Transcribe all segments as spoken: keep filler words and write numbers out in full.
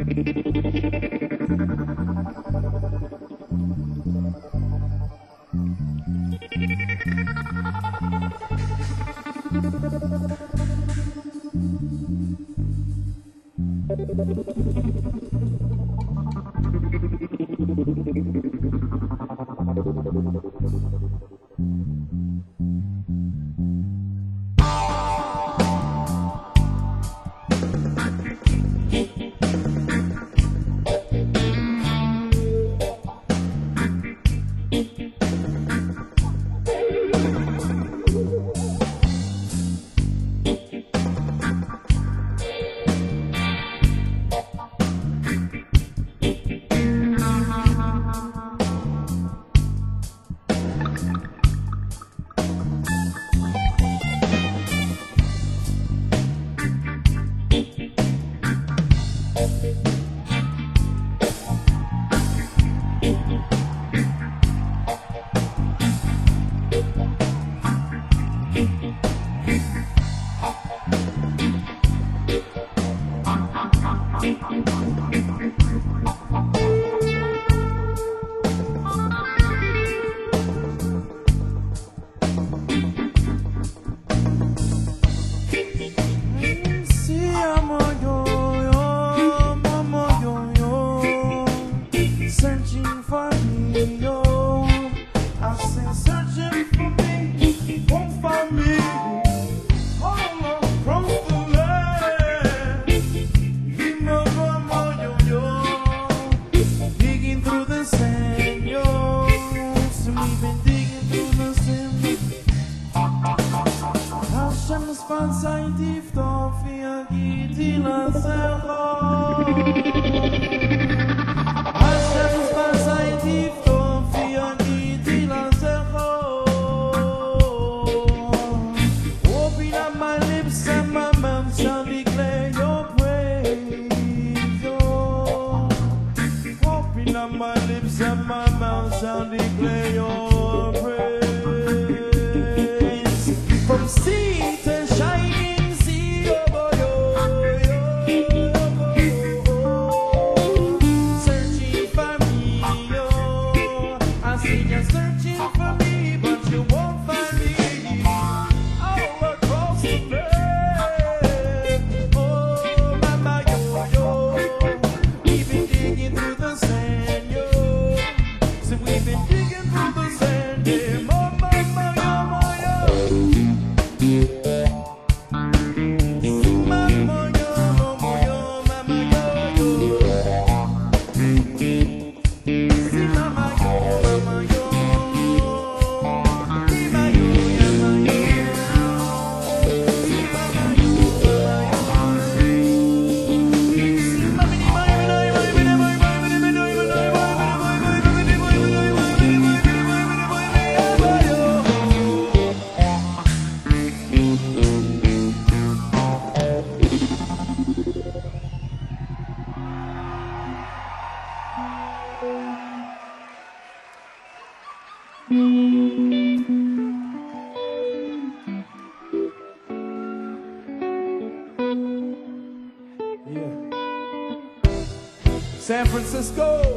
San Francisco.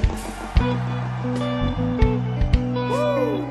Woo.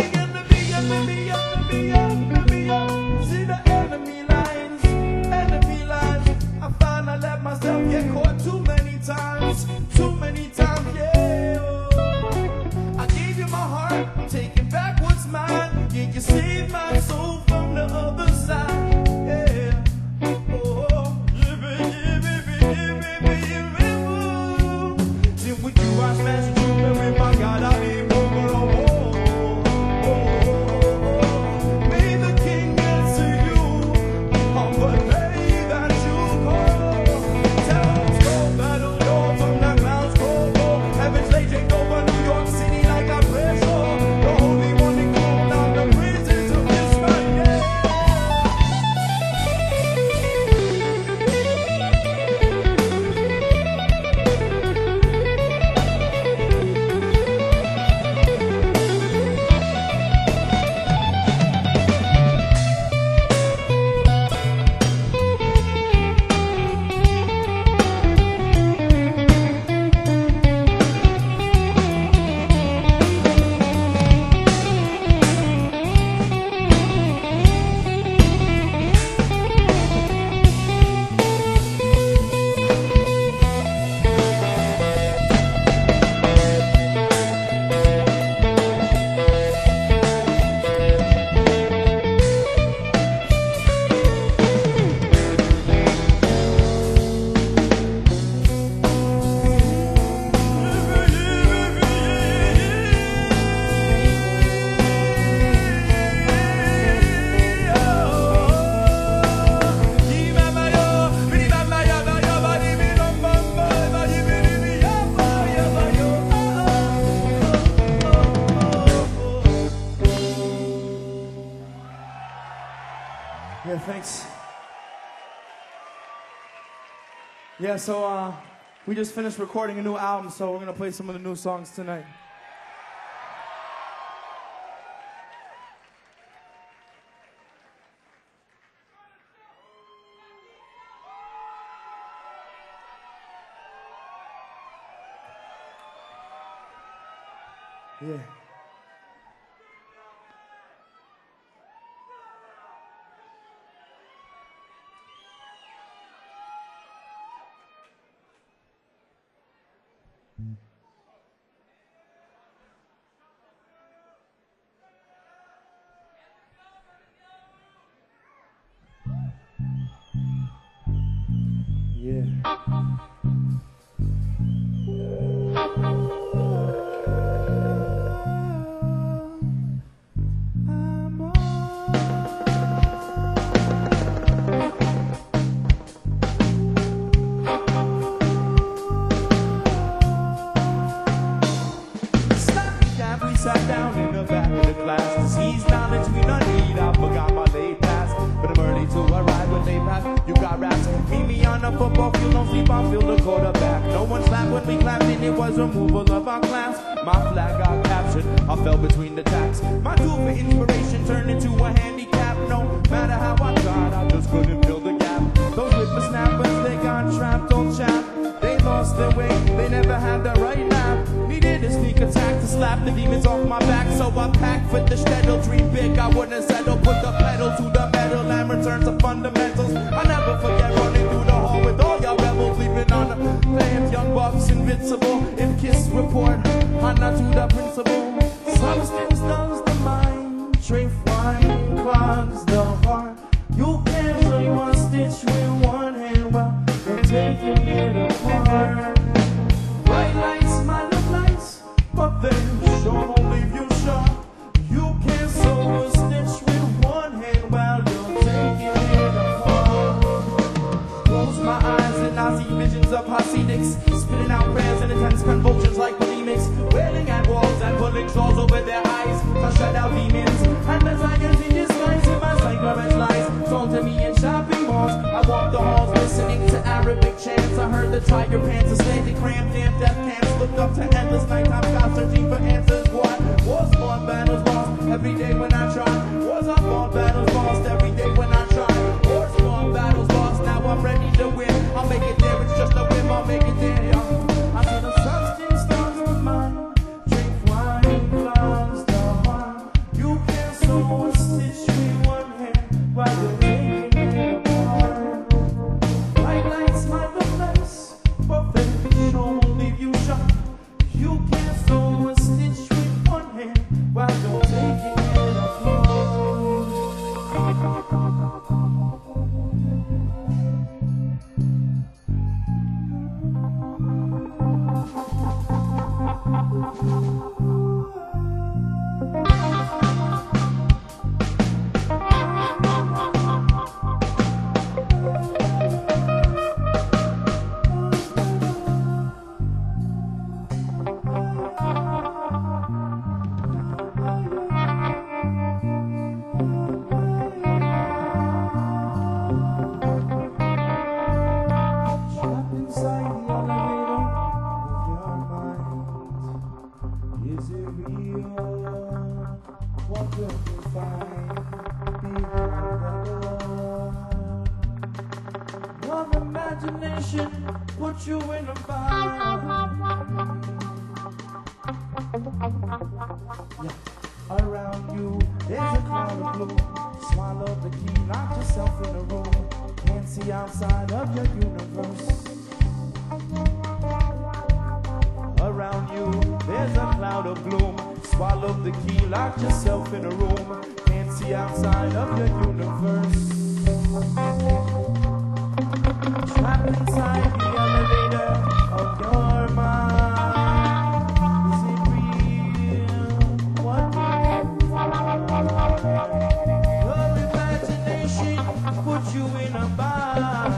See the enemy lines, enemy myself get caught too many times, too many times, yeah. I gave you my heart, I'm taking back what's mine. Yeah, you saved my soul from the other side, yeah. Oh, yeah, baby, yeah, baby, yeah, baby, yeah, baby. Then with you I smash you, baby, my God, I need more. Yeah, thanks. Yeah, so uh, we just finished recording a new album, so we're gonna play some of the new songs tonight. Yeah. Yeah. Sat down in the back of the class to seize knowledge we don't need. I forgot my late pass, but I'm early to arrive when they pass. You got raps, meet me on the football field, don't sleep on field, the quarterback. No one slapped when we clapped, and it was removal of our class. My flag got captured, I fell between the tacks. My tool for inspiration turned into a handicap. No matter how I tried, I just couldn't fill the gap. Those whippersnappers, they got trapped, old chap. They lost their way, they never had the right map. Needed a sneak attack to slap the demons off my back. So I packed for the shtetl, dream big, I wouldn't settle. Put the pedal to the metal and return to fundamentals. I never forget running through the hall with all y'all rebels, leaving on the plans, young bucks invincible. If Kiss report, I'm not to the principal. Substance dulls the mind, trafe wine clogs the heart. You can't play one stitch with one hand while you're taking it apart. Bright lights, smile of lights, but they sure won't leave you sharp. You can't sew a stitch with one hand while you're taking it apart. Close my eyes and I see visions of Hasidics, spitting out prayers and intense convulsions like bulimics, wailing at walls and pulling straws over their eyes to shut out demons and desires in disguise. In my sight, garbage lies told to me in shopping malls. I walked the halls listening to Arabic chants. I heard the tiger pants, a slanted cramp, damn death camps. Looked up to endless nighttime skies, searching for answers. What was fought, battles lost every day when I tried? Was I fought, battles lost every day when I tried? Wars fought, battles lost, now I'm ready to win. I'll make it there, it's just a whim, I'll make it there. I said the substance starts with mine. Drink wine, clouds the heart. You can't sew a stitch with one hand while you're taking it apart. Bright lights, my lights, Put you in a bind. Yeah. Around you there's a cloud of blue. Swallow the key, lock yourself in a room. Can't see outside of your universe. Around you there's a cloud of gloom. Swallow the key, lock yourself in a room. Can't see outside of your universe. Trapped inside the elevator of your mind. Is it real? What do you find? Your imagination put you in a bind.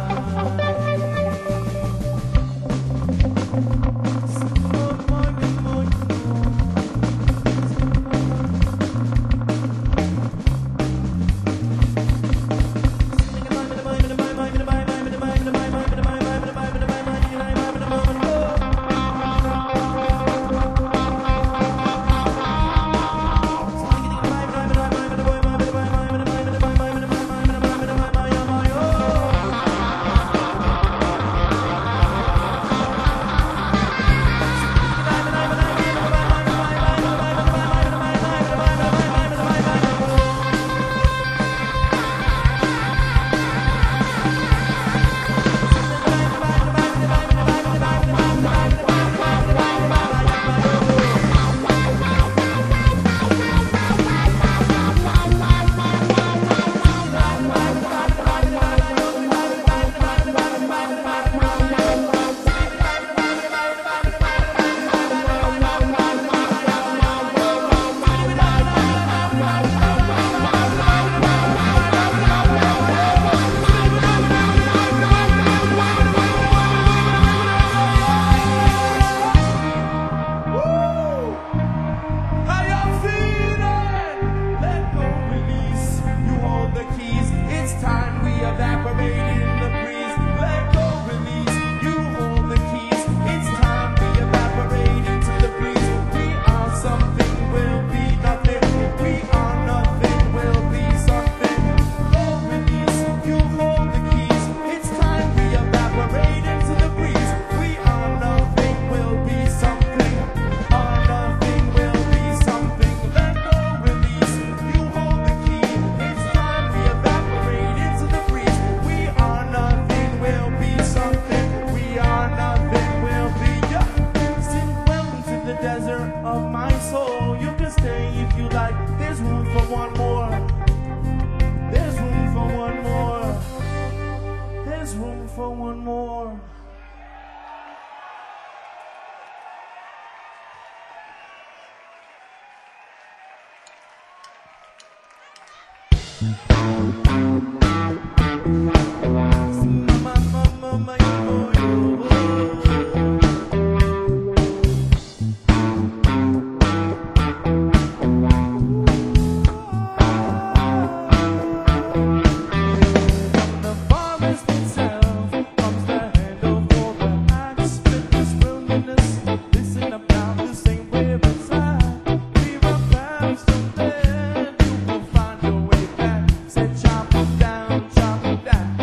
Down, chop 'em down.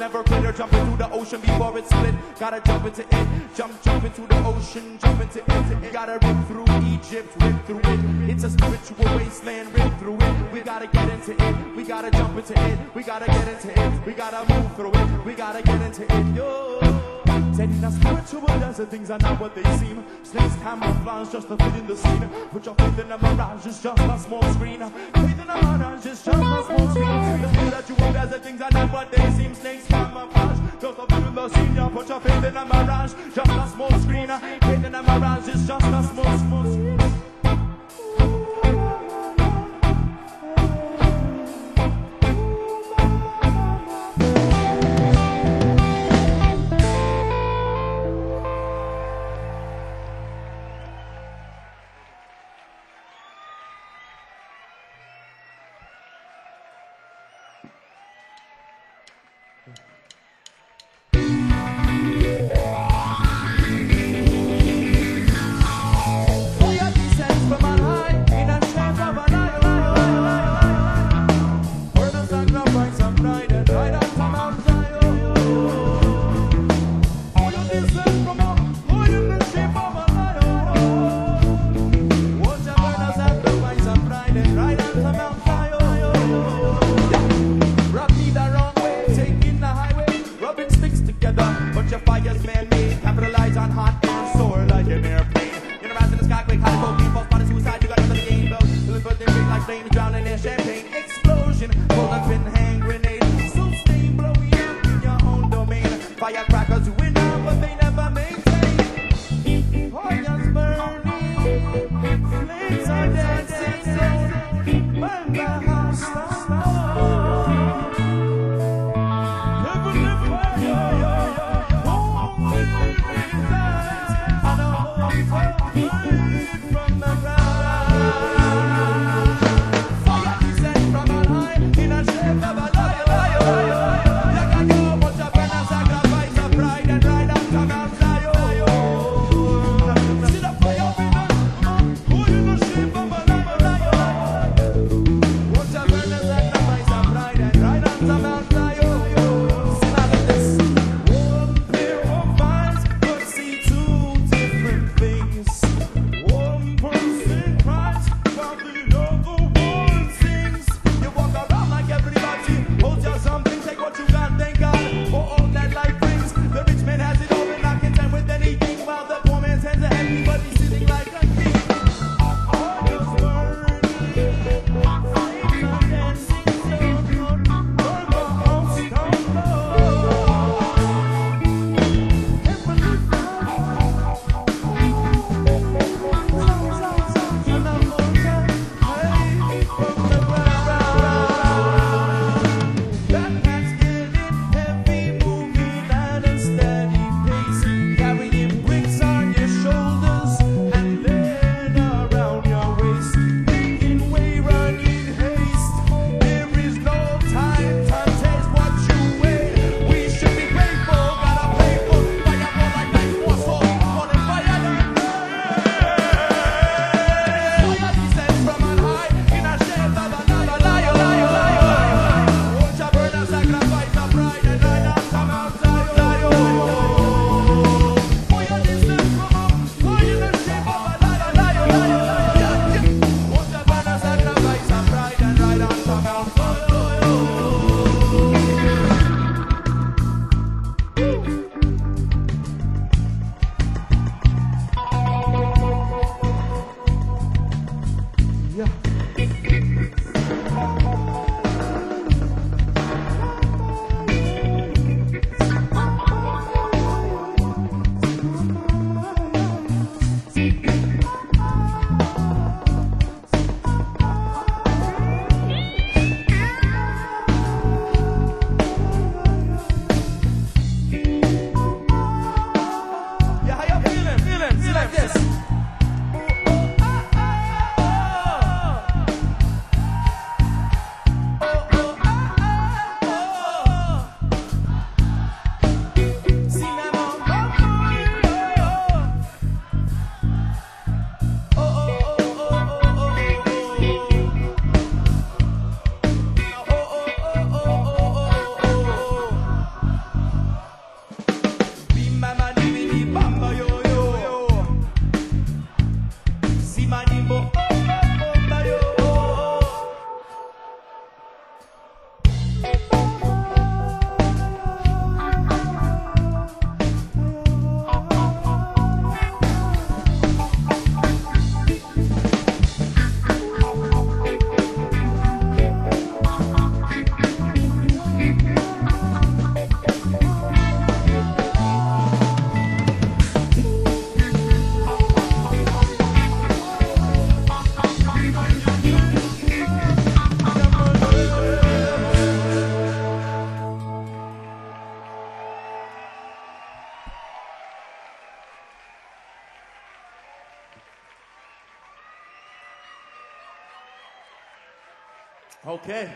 never quit or jump into the ocean before it's split. Gotta jump into it, jump, jump into the ocean, jump into it. Gotta rip through Egypt, rip through it. It's a spiritual wasteland, rip through it. We gotta get into it, we gotta jump into it. We gotta get into it, we gotta move through it. We gotta get into it, yo. Said in a spiritual desert, things are not what they seem. Snakes, camouflage, just to fit in the scene. Put your faith in a mirage, it's just a small screen. Faith in a mirage, it's just a small screen. The spiritual desert, things are not what they seem. Snakes, camouflage, just to fit in the scene. You put your faith in a mirage, just a small screen. Faith in a mirage, it's just a small, small screen. Okay.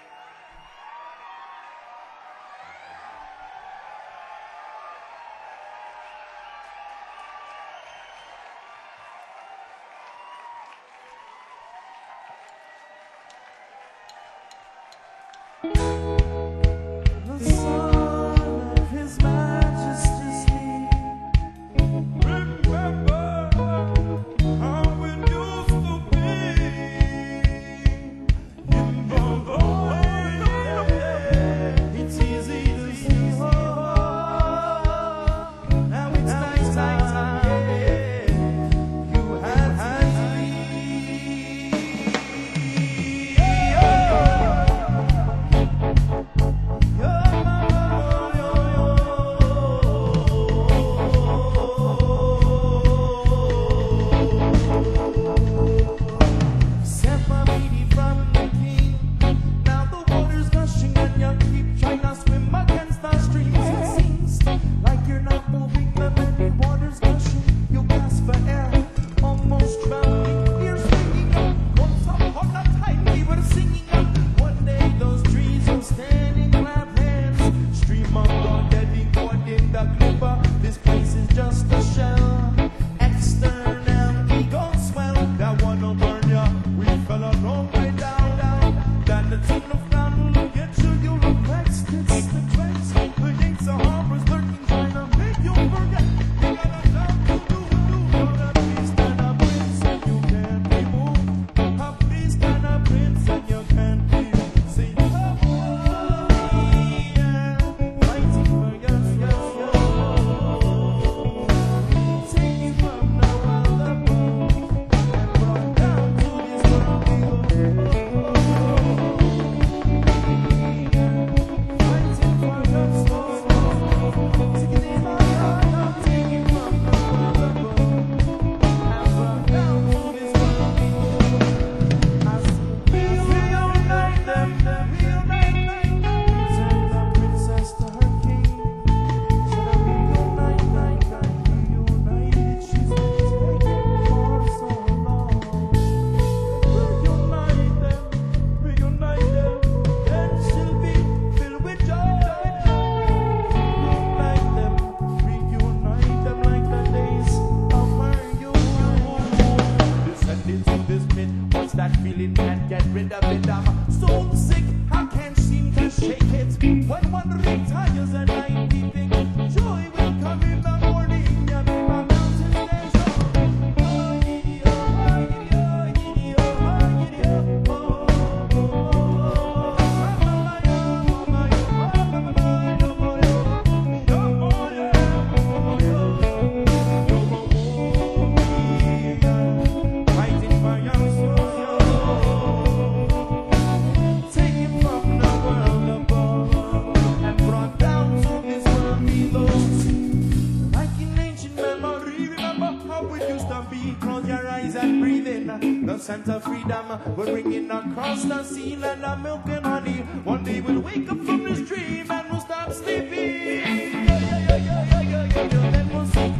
Sense of freedom, we're bringing across the sea and the milk and honey. One day we'll wake up from this dream and we'll stop sleeping. Yeah, yeah, yeah, yeah, yeah, yeah, yeah, yeah. Then we'll see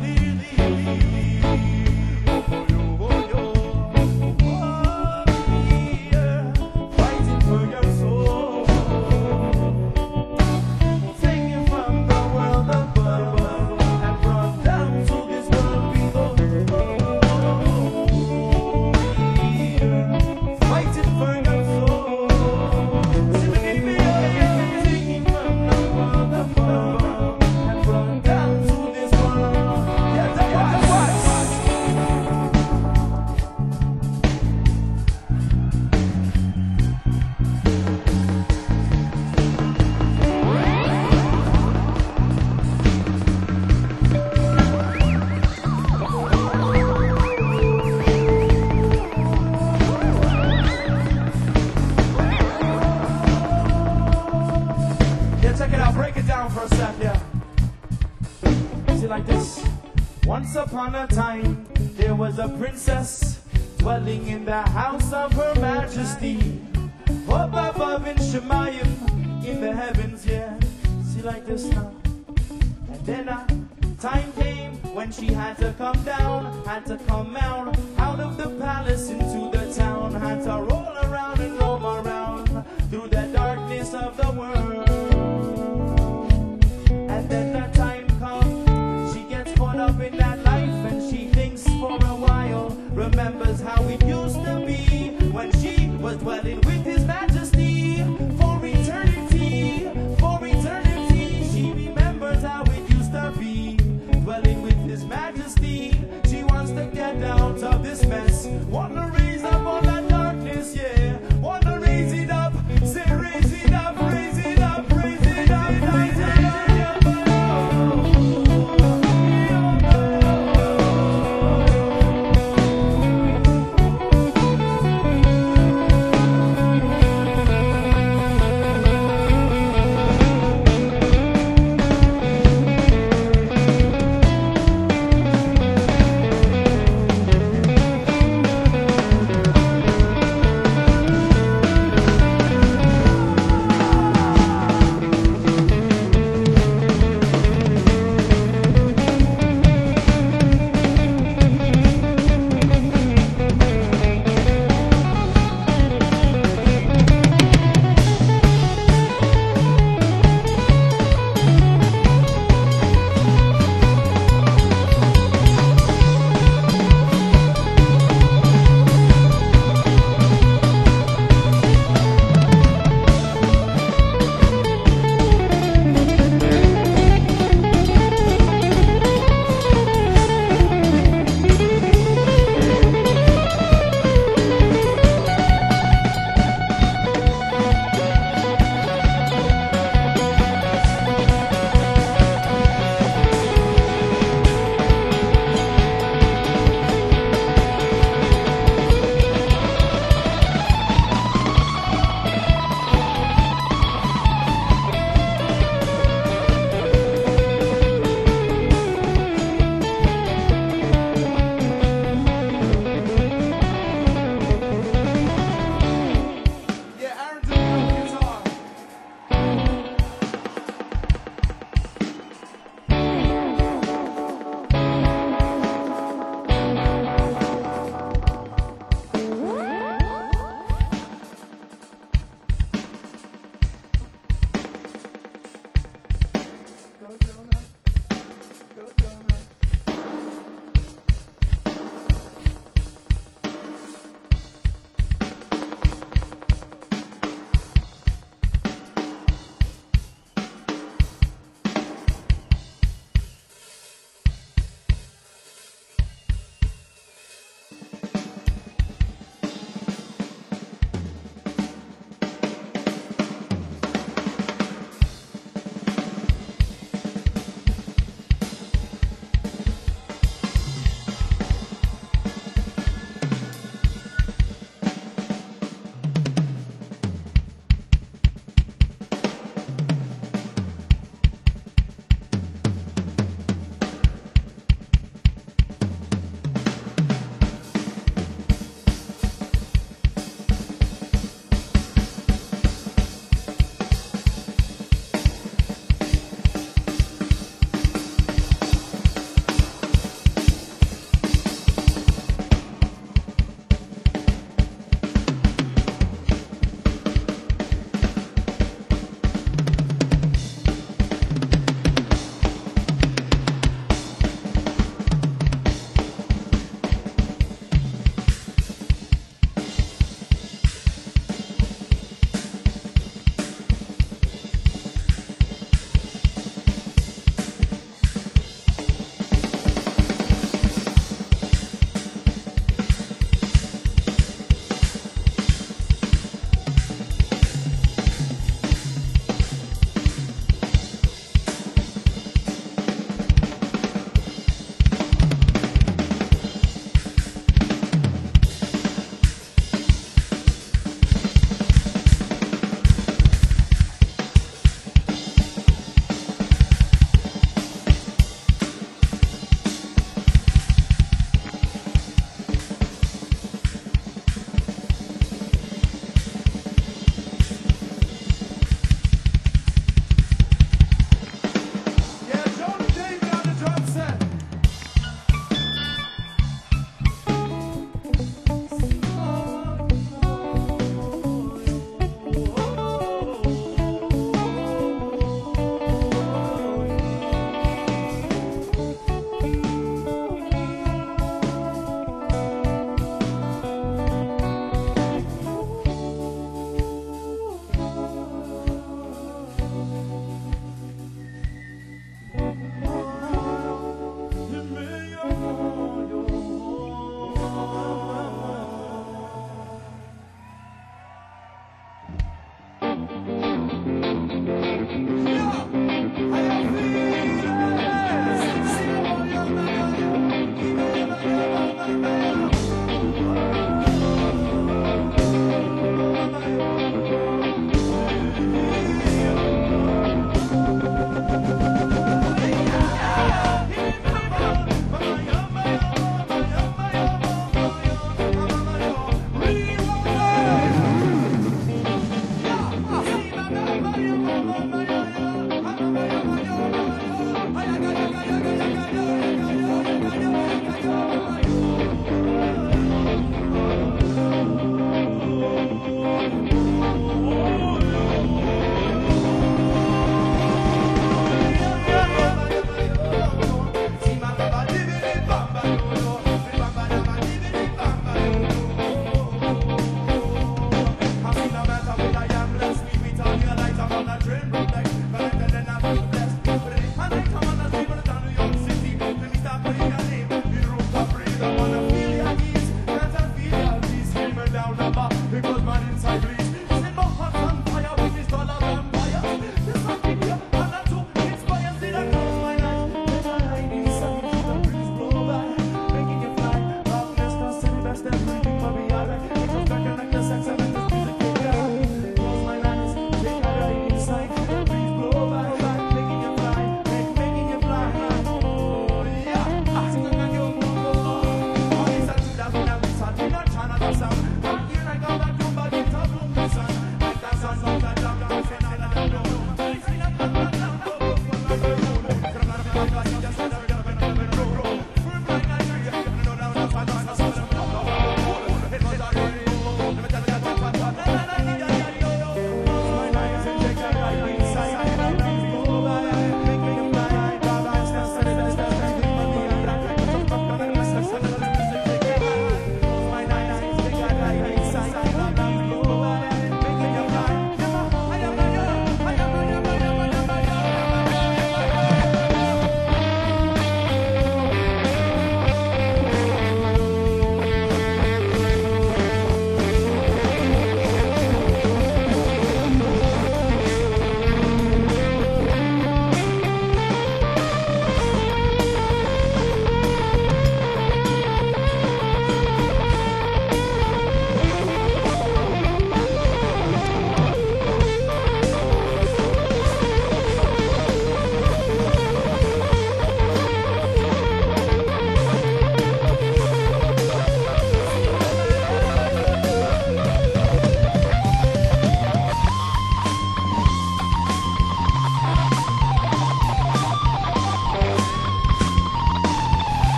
clearly. Oh, yo, oh, yo. Oh, yeah. Fighting for your soul. Take it from the world above and brought down to this world below. Once upon a time, there was a princess dwelling in the house of her majesty. Up above in Shemayim, in the heavens, yeah. See like this now. And then a time came when she had to come down, had to come out, out of the palace into the town, had to roll around and roam around. dwelling with His Majesty for eternity, for eternity. She remembers how it used to be, dwelling with His Majesty. She wants to get out of this mess, want to raise up all that darkness, yeah. Want to raise it up, say raise it up, raise it up, raise it up, raise it up.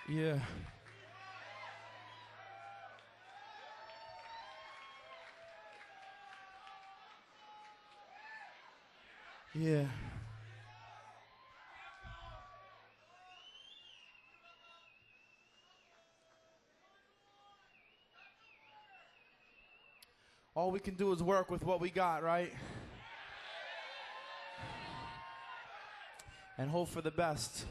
Yeah. Yeah. All we can do is work with what we got, right? And hope for the best.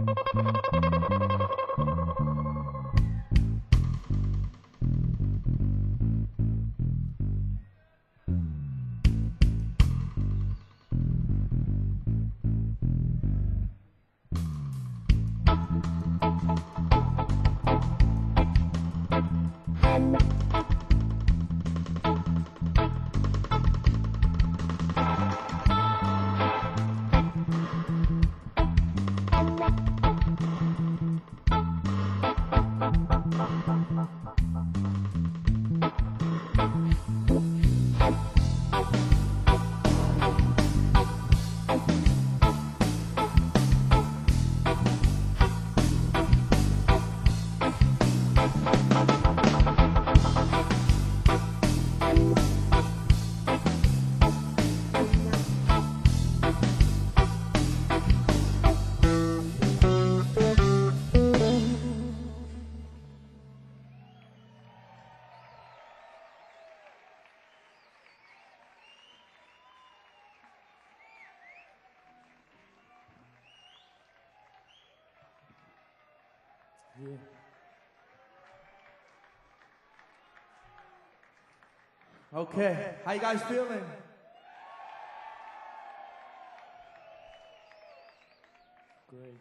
Yeah. Okay, how you guys feeling? Great.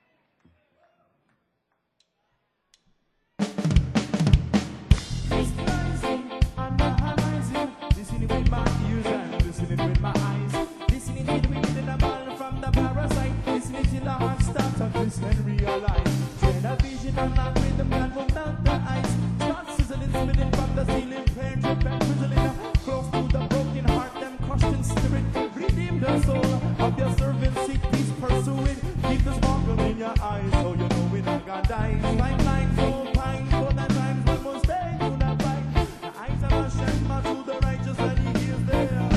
Listening with my ears and listening with my eyes. Listening to the wind and the ball from the parasite. Listening till the heart starts to twist and realize. Television unlock rhythm that will melt the ice. Start sizzling, spinning from the ceiling, pain drip and drizzling. Close to the broken heart, them crushed in spirit. Redeem the soul of your servant, seek peace, pursue it. Keep the sparkle in your eyes, so you know we not gonna die. Timeline so fine, for the times when we'll stay to the fight. The eyes of Hashem to the righteous, and he is there.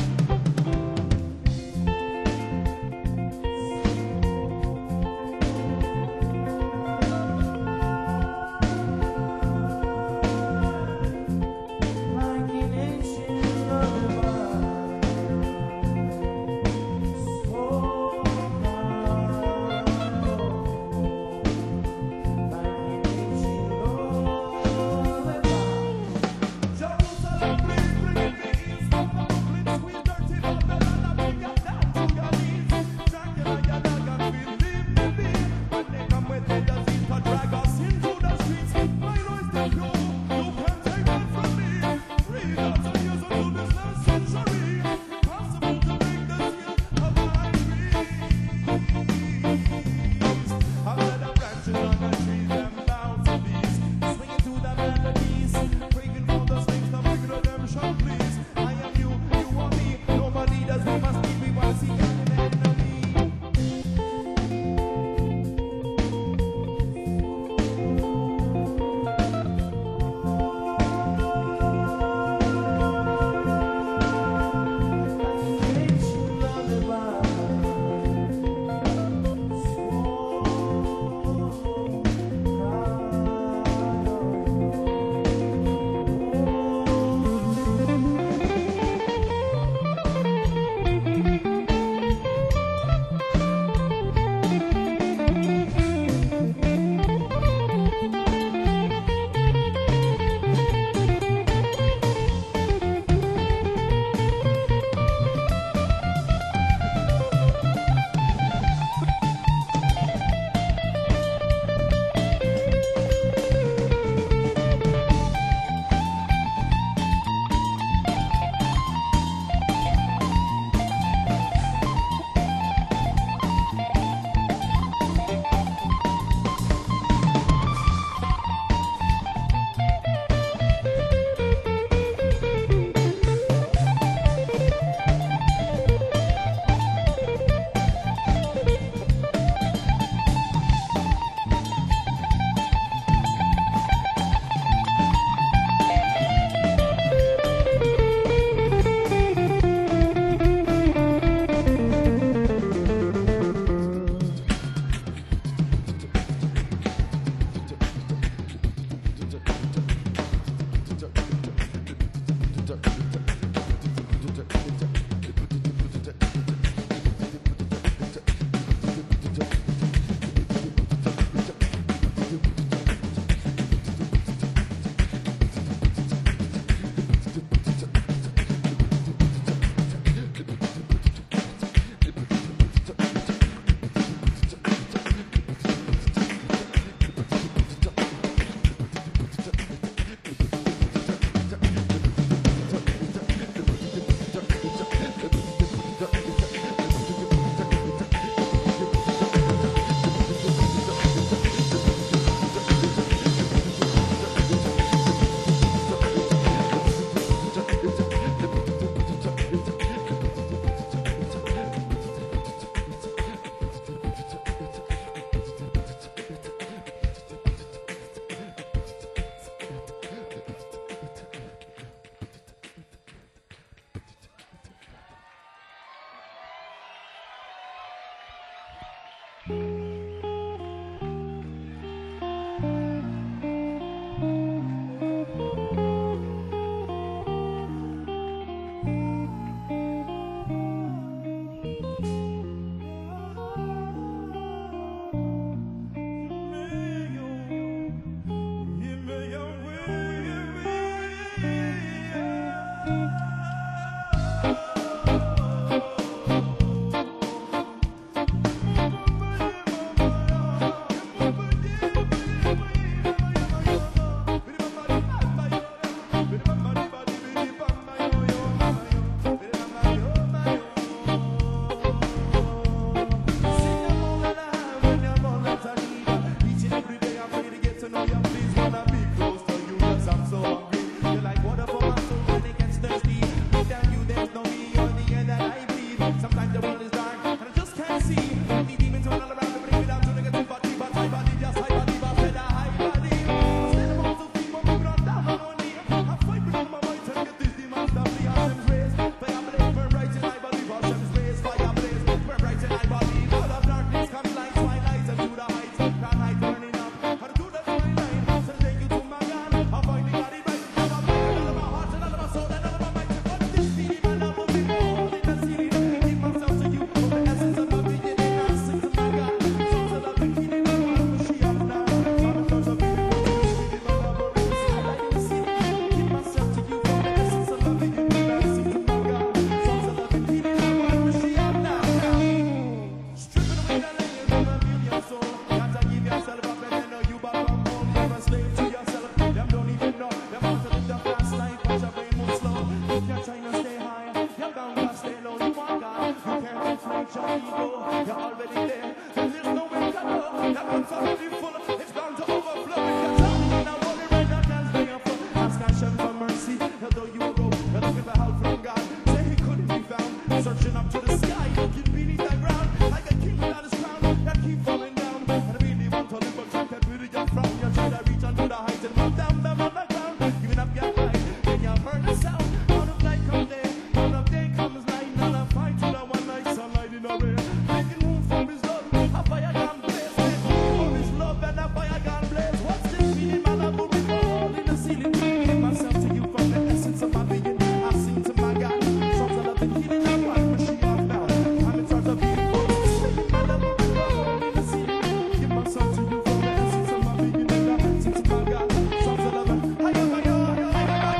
heart's already full. It's bound to overflow. If you're down, now worry right now, dance by your foot. Ask Hashem for mercy, although you will go. You're looking for help from God. Say he couldn't be found. Searching up to the sky, looking beneath the ground. Like a king without his crown, that keep falling down. And I really want to live, but that really just from you. Should I reach onto the heights and move down them on the ground? Giving up your fight, then you heard the sound. Out of night comes day, out of day comes night. Not a fight to the one night sunlight in a ray. Making room for his love, a fire gone blaze. For his love and a fire gone blaze. What's this feeling, man? I'm moving all in the ceiling. Giving myself to you from the essence of my being. I sing to my God, songs of love and healing. I'm right where she is now. I'm in charge of being full. My love will be all in the ceiling. Give myself to you from the essence of my being. And I sing to my God, songs of love and I am a God, I am a God,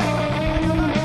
I am a God.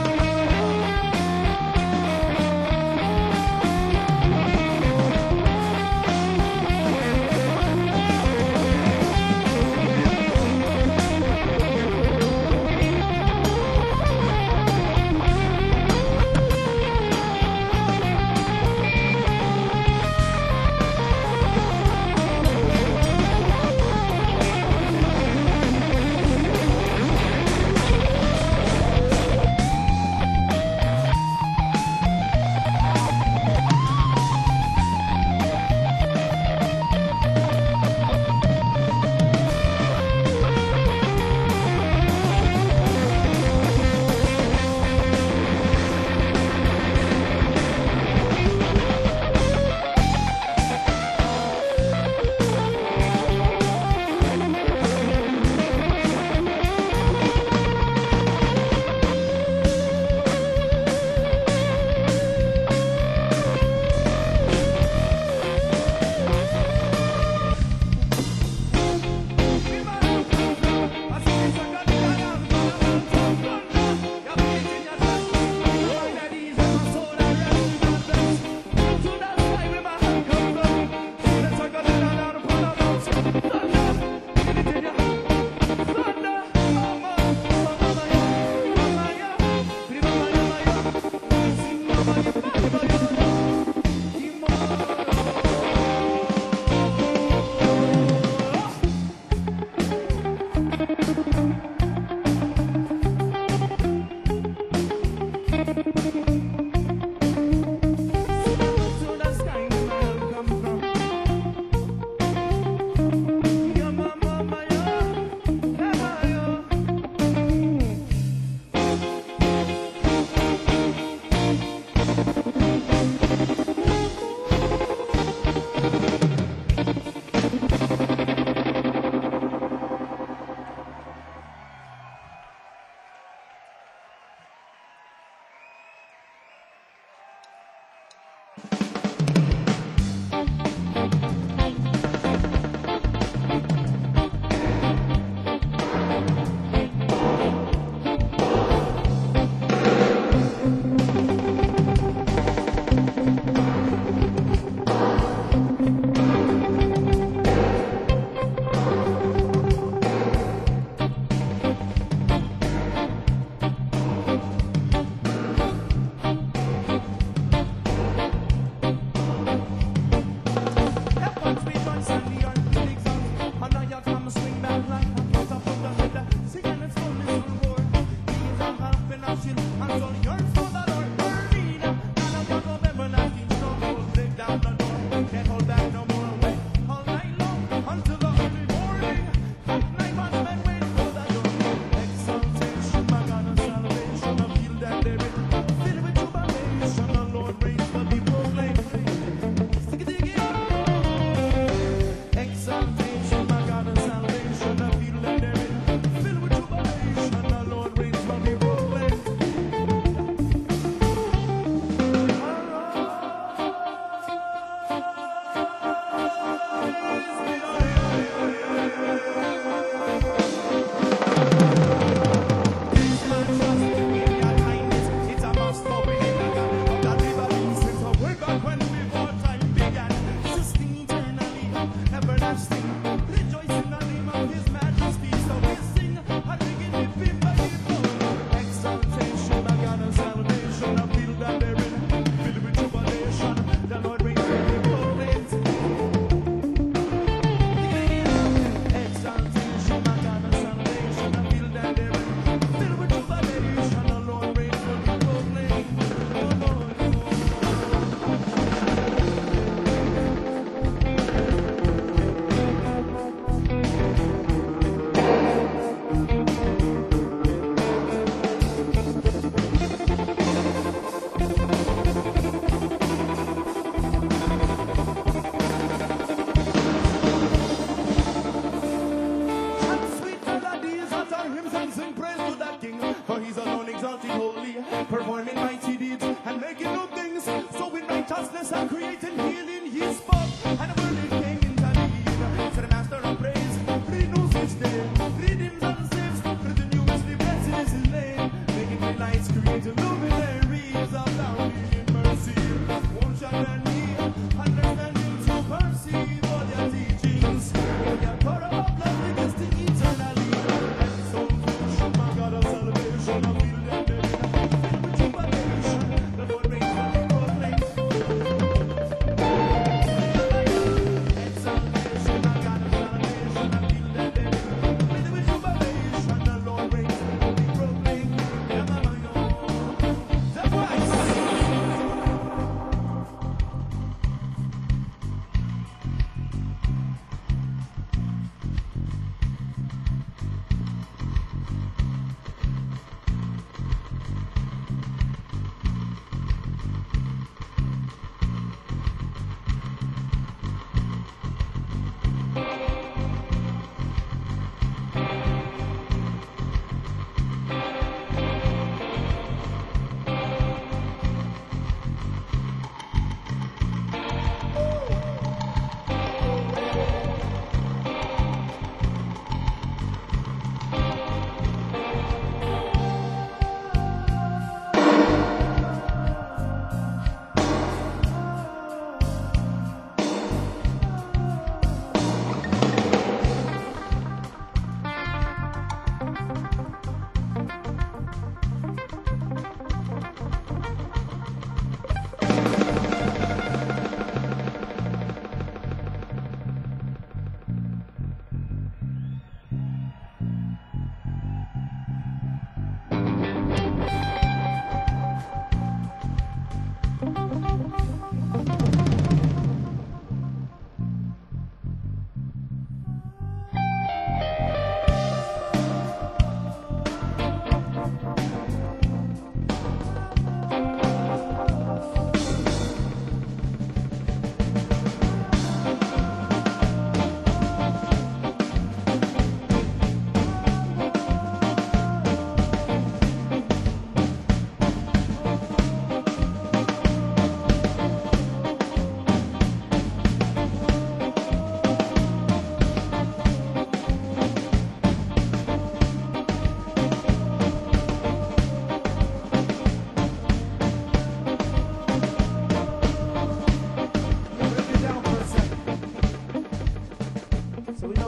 Everlasting,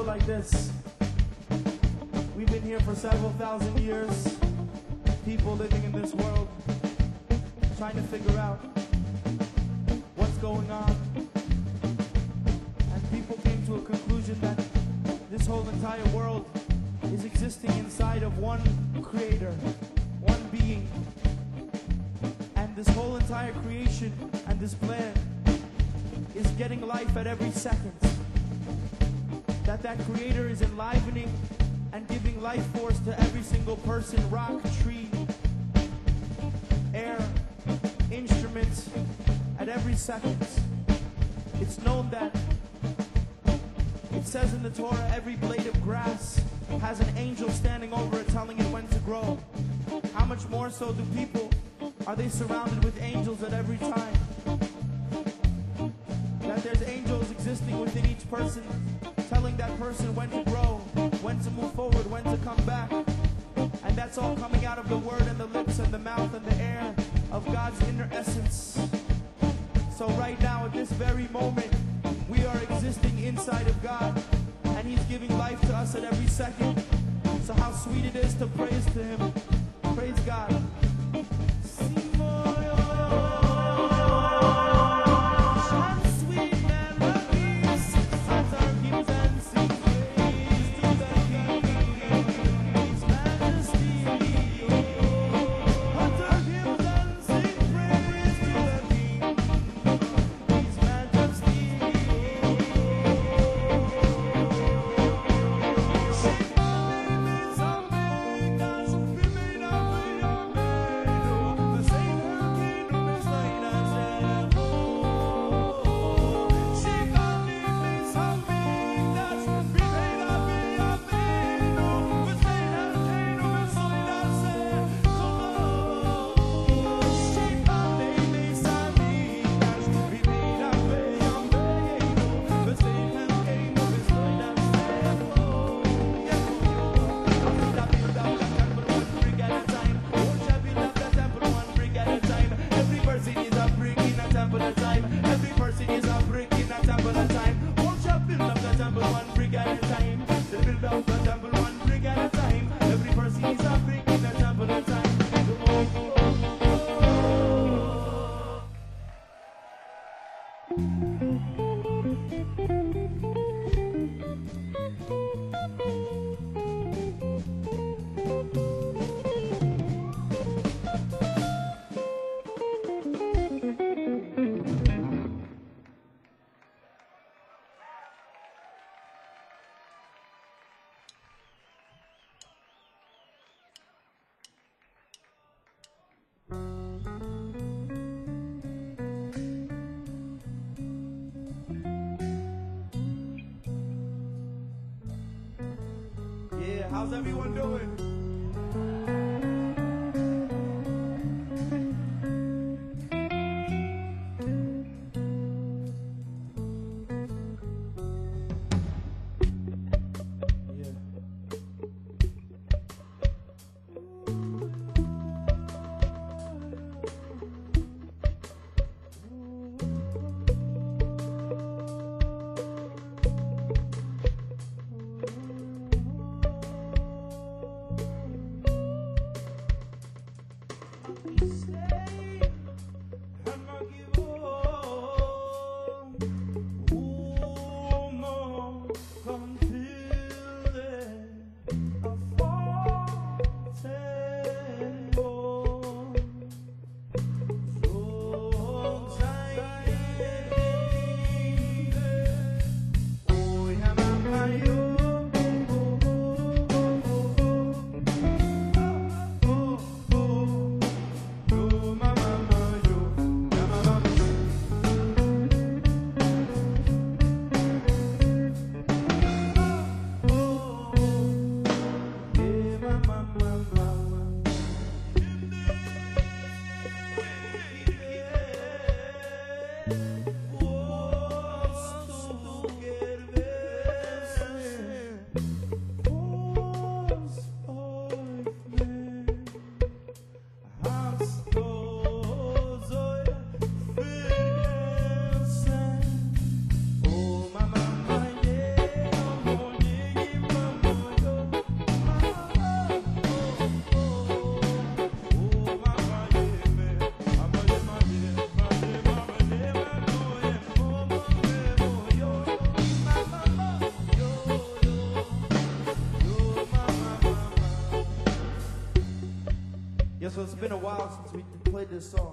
like this. We've been here for several thousand years. People living in this world, trying to figure out what's going on. And people came to a conclusion that this whole entire world is existing inside of one creator, one being. And this whole entire creation and this plan is getting life at every second. That that creator is enlivening and giving life force to every single person, rock, tree, air, instruments, at every second. It's known that it says in the Torah, every blade of grass has an angel standing over it telling it when to grow. How much more so do people, are they surrounded with angels at every time? That there's angels existing within each person, telling that person when to grow, when to move forward, when to come back. And that's all coming out of the word and the lips and the mouth and the air of God's inner essence. So right now, at this very moment, we are existing inside of God, and He's giving life to us at every second. So how sweet it is to praise to Him. Praise God. How's everyone doing? So it's been a while since we played this song.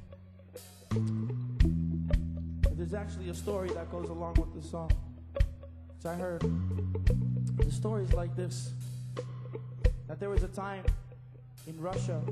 But there's actually a story that goes along with this song. Which I heard. The story is like this. That there was a time in Russia,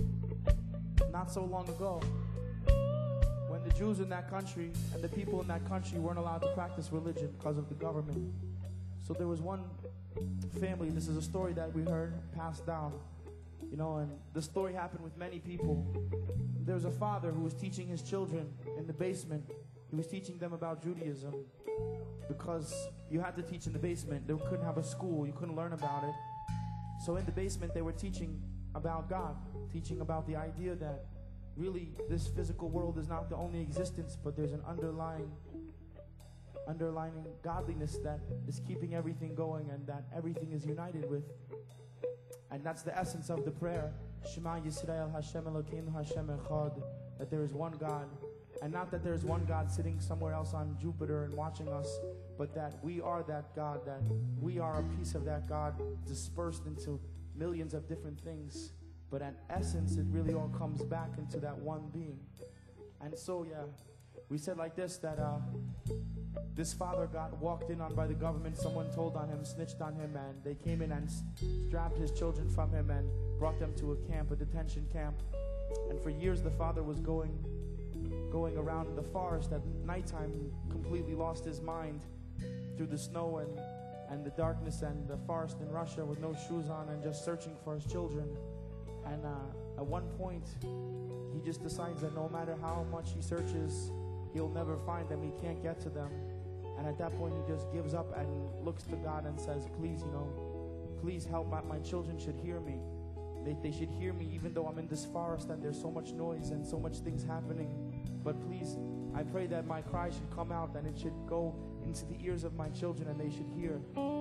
not so long ago, when the Jews in that country and the people in that country weren't allowed to practice religion because of the government. So there was one family, this is a story that we heard passed down, you know, and the story happened with many people. There was a father who was teaching his children in the basement. He was teaching them about Judaism because you had to teach in the basement. They couldn't have a school, you couldn't learn about it. So in the basement they were teaching about God, teaching about the idea that really this physical world is not the only existence, but there's an underlying underlining godliness that is keeping everything going and that everything is united with. And that's the essence of the prayer, Shema Yisrael Hashem Elokeinu Hashem Echad, that there is one God. And not that there is one God sitting somewhere else on Jupiter and watching us, but that we are that God, that we are a piece of that God dispersed into millions of different things. But in essence, it really all comes back into that one being. And so, yeah, we said like this, that uh, this father got walked in on by the government. Someone told on him, snitched on him, and they came in and strapped his children from him and brought them to a camp, a detention camp. And for years, the father was going, going around the forest at nighttime, completely lost his mind through the snow and, and the darkness and the forest in Russia with no shoes on and just searching for his children. And uh, at one point, he just decides that no matter how much he searches, he'll never find them. He can't get to them. And at that point, he just gives up and looks to God and says, please, you know, please help. My, my children should hear me. They, they should hear me even though I'm in this forest and there's so much noise and so much things happening. But please, I pray that my cry should come out and it should go into the ears of my children and they should hear.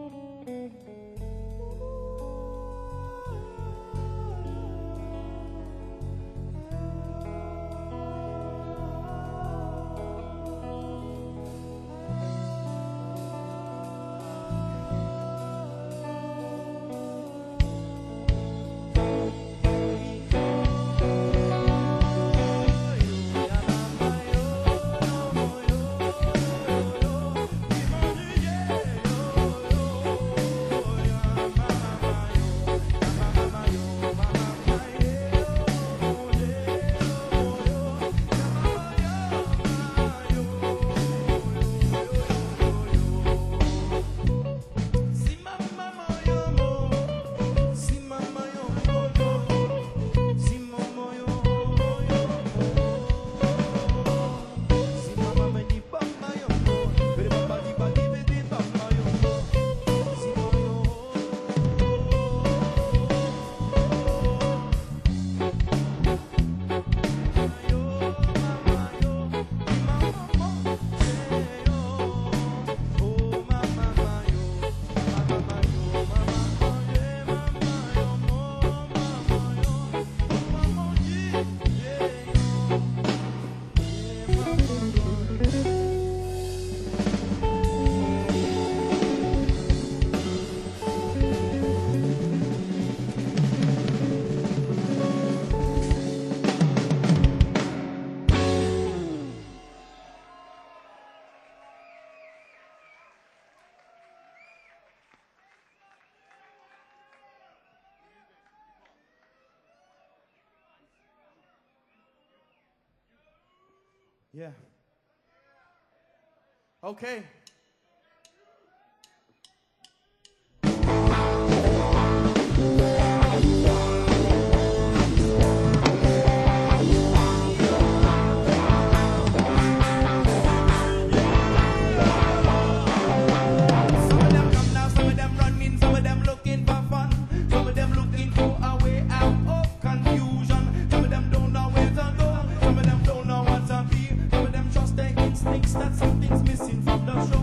Yeah. Okay. That something's missing from the show.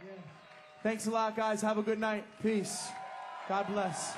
Thanks a lot, guys. Have a good night. Peace. God bless.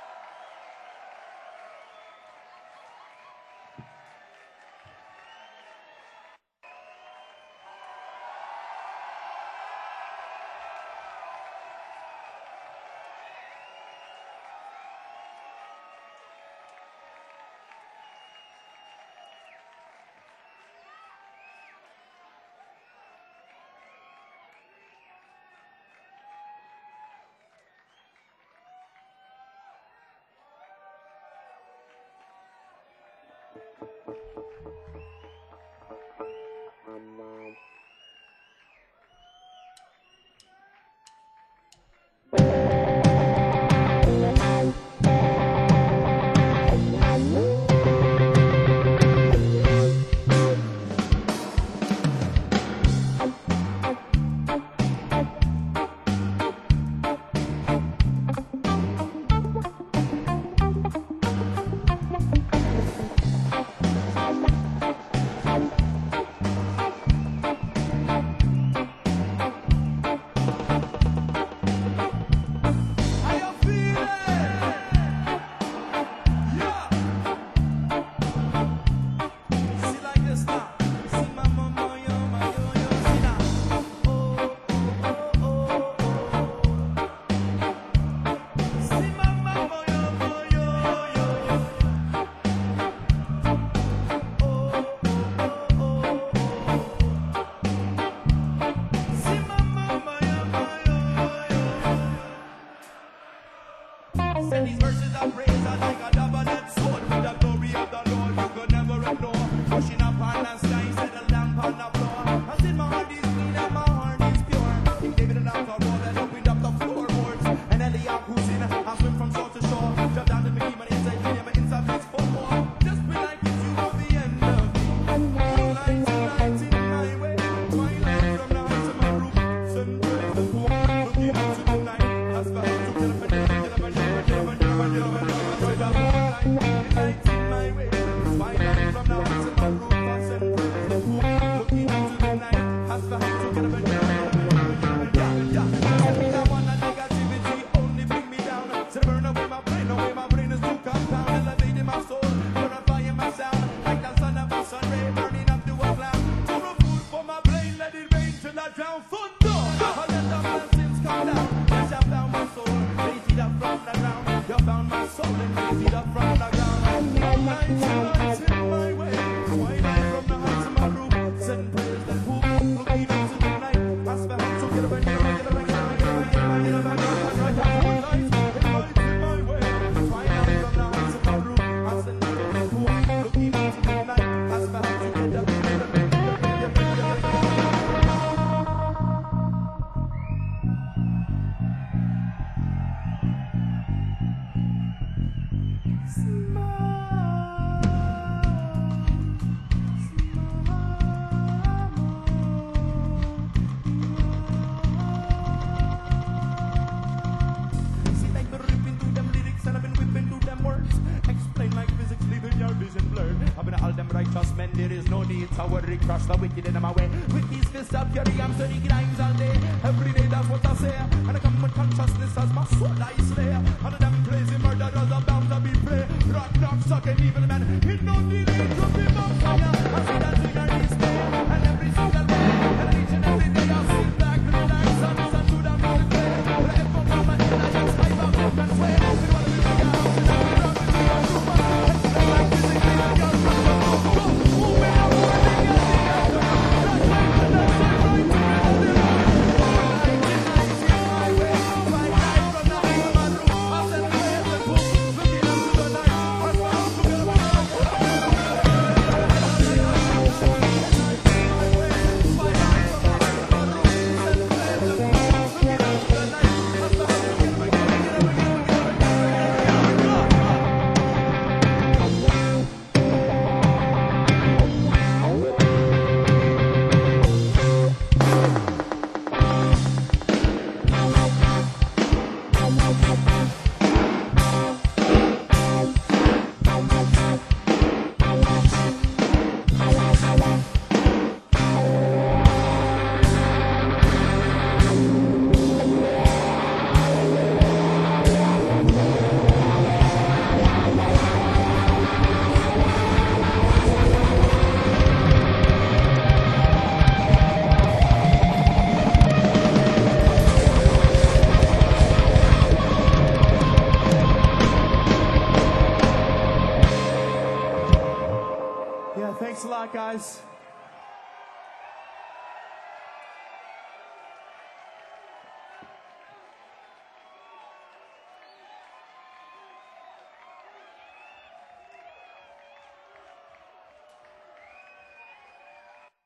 Crush the wicked in my way. With these fists up, carry I'm studying grinds all day. Every day that's what I say. And I come with consciousness as my soul I slay. And the damn crazy murderers are bound to be prey. Rock, knock, suck, and evil man. It no need to be my fire. I see that thing on this day. And every single day. And each and every day I sit back and relax. And listen to the music play. But I come from my head, I just hype up and sway. We wanna be big out. And we rock with the young group. And like physically, the young group. Go, move it out. I Thanks a lot, guys.